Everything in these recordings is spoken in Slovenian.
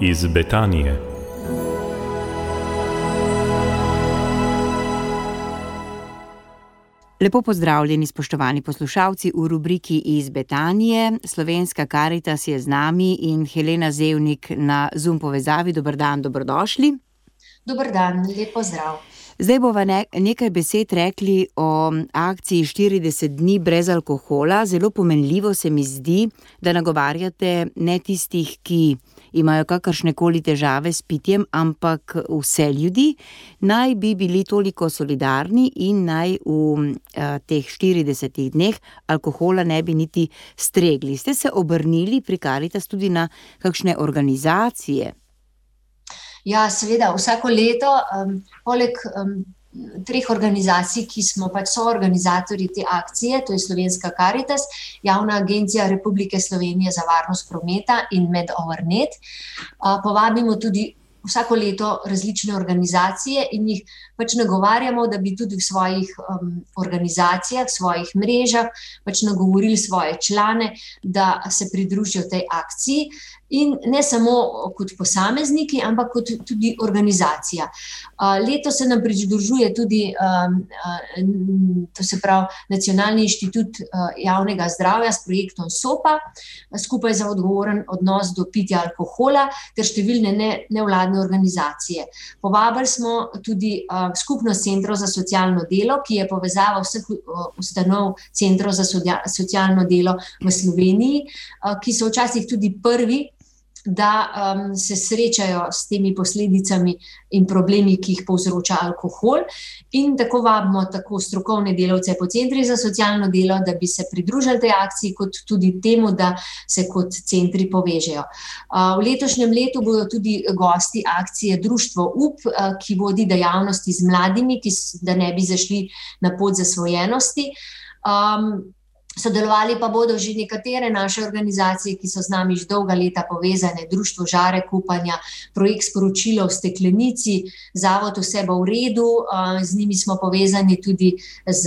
iz Betanije. Lepo pozdravljeni, spoštovani poslušalci, v rubriki Iz Betanije. Slovenska Karitas je z nami in Helena Zevnik na Zoom povezavi. Dober dan, dobrodošli. Dober dan, lep pozdrav. Zdaj bova nekaj besed rekli o akciji 40 dni brez alkohola. Zelo pomenljivo se mi zdi, da nagovarjate ne tistih, ki imajo kakršnekoli težave s pitjem, ampak vse ljudi. Naj bi bili toliko solidarni in naj v teh 40 dneh alkohola ne bi niti stregli. Ste se obrnili pri Karitas tudi na kakšne organizacije? Ja, seveda, vsako leto, poleg 3 organizacij, ki smo soorganizatorji te akcije, to je Slovenska Karitas, Javna agencija Republike Slovenije za varnost prometa in Med-Overnet, povabimo tudi vsako leto različne organizacije in jih nagovarjamo, da bi tudi v svojih organizacijah, svojih mrežah nagovorili svoje člane, da se pridružijo tej akciji. In ne samo kot posamezniki, ampak kot tudi organizacija. Letos se nam pridružuje tudi to se pravi Nacionalni inštitut javnega zdravja s projektom SOPA, skupaj za odgovoren odnos do pitja alkohola, ter številne nevladne organizacije. Povabili smo tudi Skupnost centrov za socialno delo, ki je povezava vseh ustanov centrov za socialno delo v Sloveniji, ki so včasih tudi prvi, da se srečajo s temi posledicami in problemi, ki jih povzroča alkohol. In tako vabimo tako strokovne delavce po centrih za socialno delo, da bi se pridružili tej akciji, kot tudi temu, da se kot centri povežejo. V letošnjem letu bodo tudi gosti akcije Društvo UP, ki vodi dejavnosti z mladimi, da ne bi zašli na pot zasvojenosti. Sodelovali pa bodo že nekatere naše organizacije, ki so z nami že dolga leta povezane, Društvo Žarek upanja, projekt Sporočilo v steklenici, Zavod Vse bo v redu, z njimi smo povezani tudi z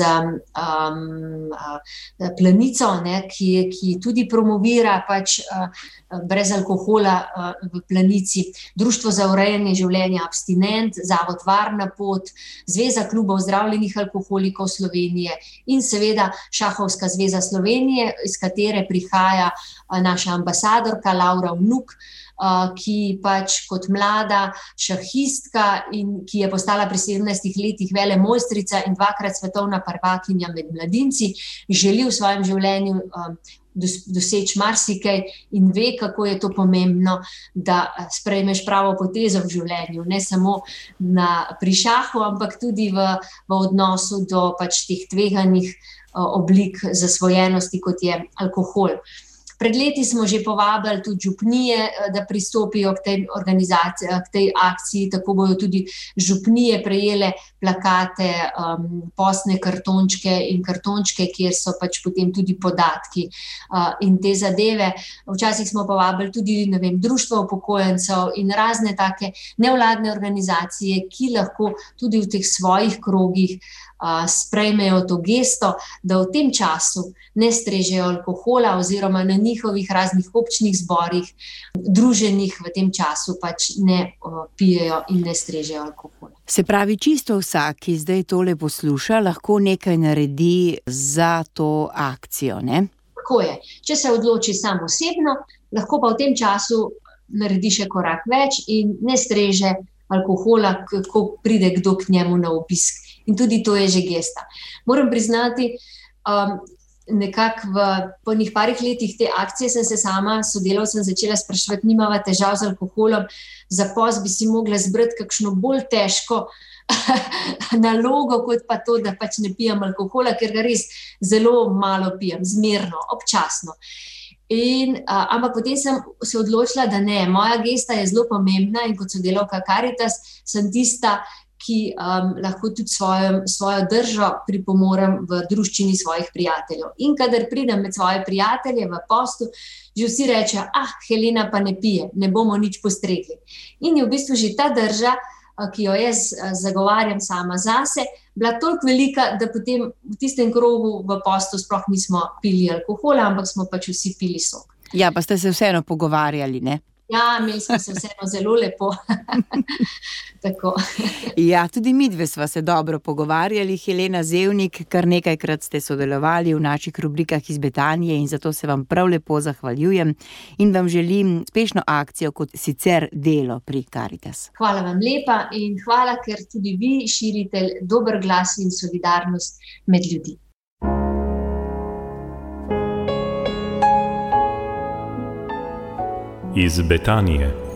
Planico, ki tudi promovira brez alkohola v Planici, Društvo za urejanje življenja Abstinent, Zavod Varna pot, Zveza klubov zdravljenih alkoholikov Slovenije in seveda Šahovska zveza Slovenije, iz katere prihaja naša ambasadorka Laura Vnuk, ki kot mlada šahistka in ki je postala pri 17 letih velemojstrica in 2-krat svetovna prvakinja med mladinci, želi v svojem življenju doseči marsikaj in ve, kako je to pomembno, da sprejmeš pravo potezo v življenju, ne samo pri šahu, ampak tudi v odnosu do teh tveganih oblik zasvojenosti, kot je alkohol. Pred leti smo že povabili tudi župnije, da pristopijo k tej organizaciji, k tej akciji, tako bodo tudi župnije prejele plakate, postne kartončke in kartončke, kjer so potem tudi podatki in te zadeve. Včasih smo povabili tudi, društvo upokojencev in razne take nevladne organizacije, ki lahko tudi v teh svojih krogih sprejmejo to gesto, da v tem času ne strežejo alkohola oziroma na njihovih raznih občnih zborih, druženjih v tem času ne pijejo in ne strežejo alkohola. Se pravi, čisto vsak, ki zdaj tole posluša, lahko nekaj naredi za to akcijo, ne? Tako je. Če se odloči sam osebno, lahko pa v tem času naredi še korak več in ne streže alkohola, ko pride kdo k njemu na obisk. In tudi to je že gesta. Moram priznati, po enih parih letih te akcije sem se sama sodelavcem začela spraševati, nimava težav z alkoholom, za post bi si mogla zbrati kakšno bolj težko nalogo, kot pa to, da ne pijem alkohola, ker ga res zelo malo pijem, zmerno, občasno. Ampak potem sem se odločila, da ne, moja gesta je zelo pomembna in kot sodelavka Karitas sem tista, ki lahko tudi svojo držo pripomorem v druščini svojih prijateljev. In kadar pridem med svoje prijatelje v postu, že vsi rečejo, Helena pa ne pije, ne bomo nič postregli. In je v bistvu že ta drža, ki jo jaz zagovarjam sama zase, bila toliko velika, da potem v tistem krogu v postu sploh nismo pili alkohola, ampak smo vsi pili sok. Ja, pa ste se vseeno pogovarjali, ne? Ja, imeli smo se vseeno zelo lepo. Tako. Ja, tudi midve sva se dobro pogovarjali, Helena Zevnik, kar nekajkrat ste sodelovali v naših rubrikah iz Betanije in zato se vam prav lepo zahvaljujem in vam želim uspešno akcijo kot sicer delo pri Karitas. Hvala vam lepa in hvala, ker tudi vi širite dober glas in solidarnost med ljudi. Iz Betanije.